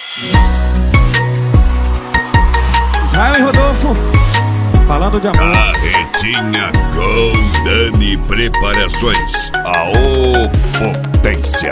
Israel e Rodolfo, falando de amor. Carretinha Golden Preparações, a potência.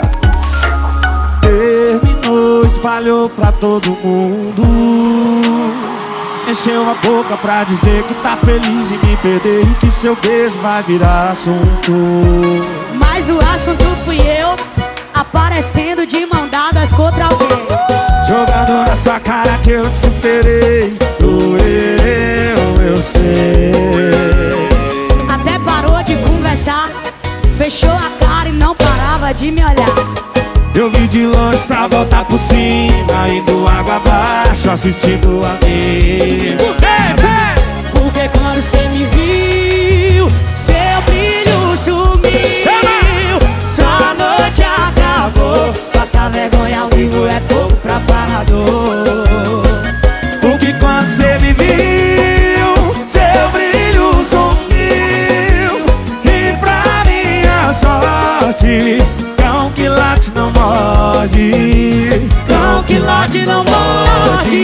Terminou, espalhou pra todo mundo. Encheu a boca pra dizer que tá feliz em me perder e que seu beijo vai virar assunto. Mas o assunto fui eu, aparecendo de mão dadas contra alguém. Jogando na sua cara que eu te superei. Doeu, eu sei. Até parou de conversar, fechou a cara e não parava de me olhar. Eu vi de longe só voltar por cima, indo água abaixo, assistindo a mim. Porque quando cê me viu, seu brilho sumiu. Sua noite acabou, passar vergonha ao vivo é pouco pra falador. Porque quando cê me viu, seu brilho sumiu. E pra minha sorte, cão que late não morde. Cão que late não morde.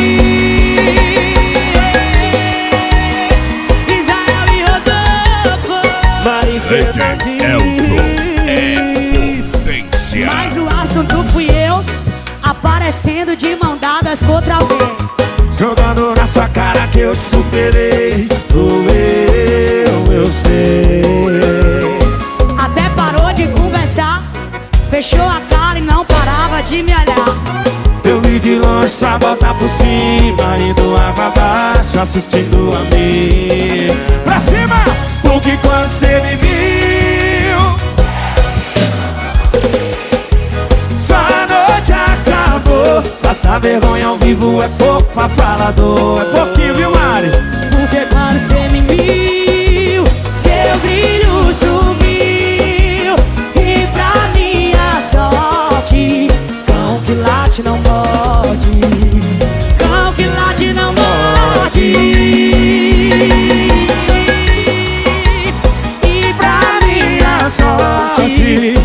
Israel e Rodolfo, Legend Elson é potência. mas o assunto fui eu, aparecendo de mão dadas contra alguém. Jogando na sua cara que eu te superei. Doeu, eu sei. Até parou de conversar, fechou a cara e não parava de me olhar. Eu vi de longe só voltar por cima, indo água abaixo, assistindo a mim. Pra cima! Porque quando cê me viu, sua noite acabou. Passar vergonha ao vivo é pouco pra falador. É pouquinho, viu, Mari? Porque quando cê me viu, seu brilho sumiu. E pra minha sorte, cão que late não morde. Cão que late não morde. E pra minha sorte,